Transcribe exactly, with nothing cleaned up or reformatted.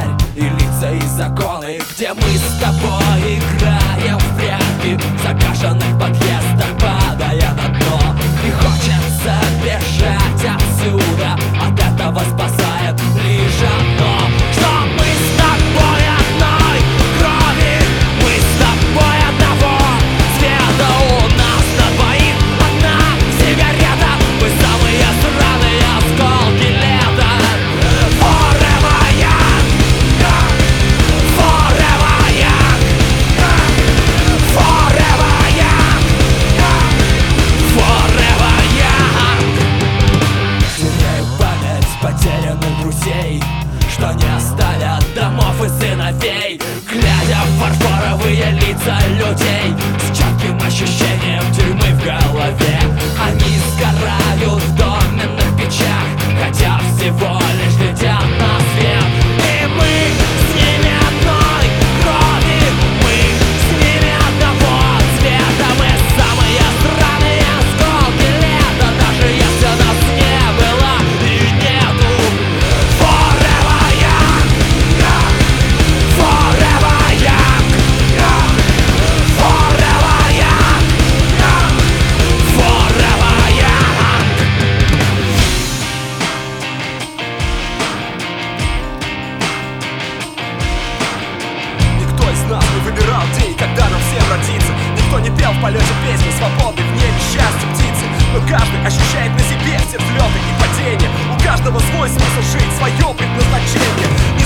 календарь и лица и законы, где мы с тобой играем в прятки в загаженных подъездах, падая на дно. И хочется бежать отсюда, от этого спасает лишь одно, что мы с тобой одной крови, мы с тобой одного цвета, у нас на двоих одна сигарета, мы самые сраные осколки лета. Forever young, forever young, forever young, forever young. Теряю память потерянных друзей, что не оставят домов и сыновей, глядя в фарфоровые лица людей с четким ощущением тюрьмы в голове. Они сгорают в доменных печах, хотя всего лишь летят на свет. И мы с ними одной крови, мы с ними одного цвета, мы самые странные осколки лета, даже если нас не было и нету. Forever young, forever young, forever young, forever young. Никто из нас не выбирал день, когда нам всем родиться. Никто не пел в полете песни свободы в небе счастья птицы. Но каждый ощущает на себе все взлеты и падения. У каждого свой смысл жить, свое предназначение.